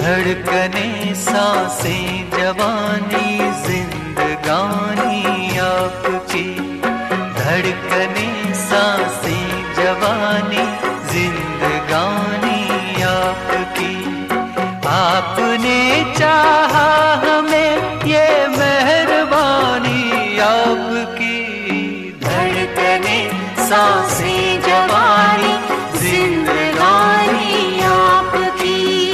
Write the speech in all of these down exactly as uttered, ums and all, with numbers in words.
धड़कने सांसें जवानी जिंदगानी आपकी, धड़कने सांसें जवानी जिंदगानी आपकी। आपने चाहा हमें ये मेहरबानी आपकी, धड़कने सांसें जवानी जिंदगानी आपकी।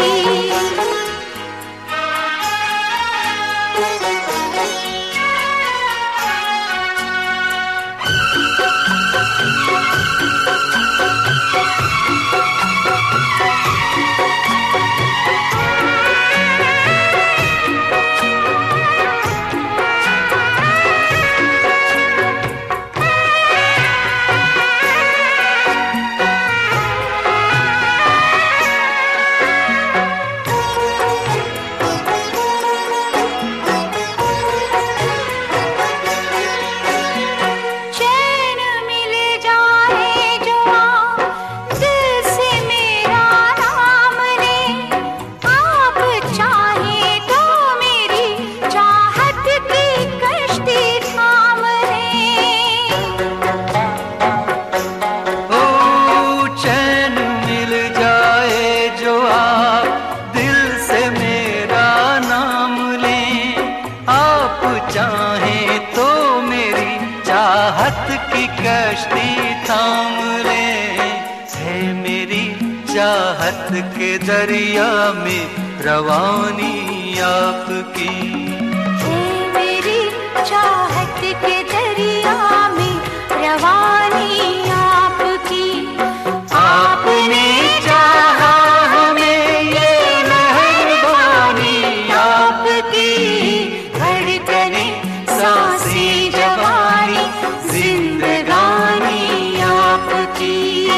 चाहे तो मेरी चाहत की कश्ती थाम ले, है मेरी चाहत के दरिया में रवानी आपकी, है मेरी चाहत के दरिया में रवानी आपकी। आपने चाहा हमें ये मेहरबानी आपकी, धड़कने सांसें जवानी जिंदगानी आपकी।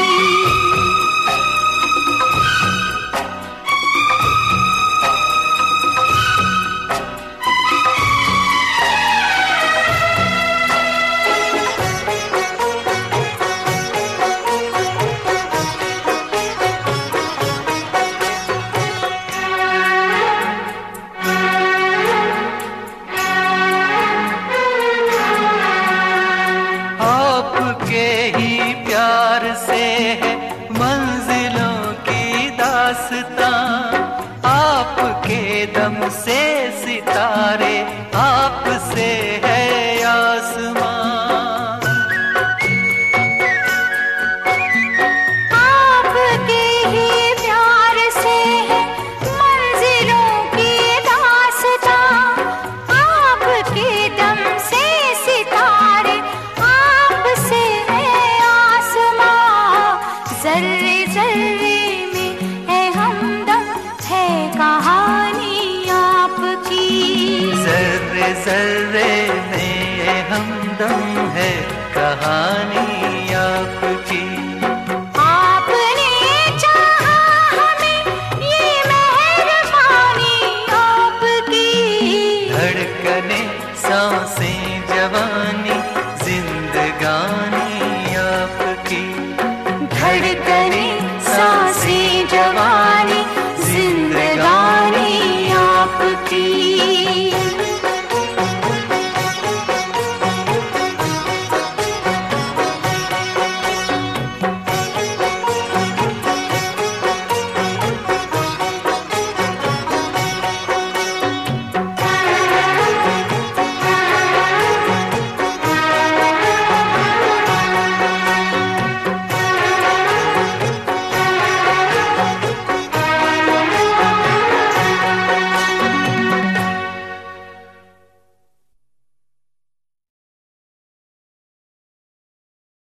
आपके ही प्यार से है मंजिलों की दास्तां, आपके दम से सितारे, आपसे है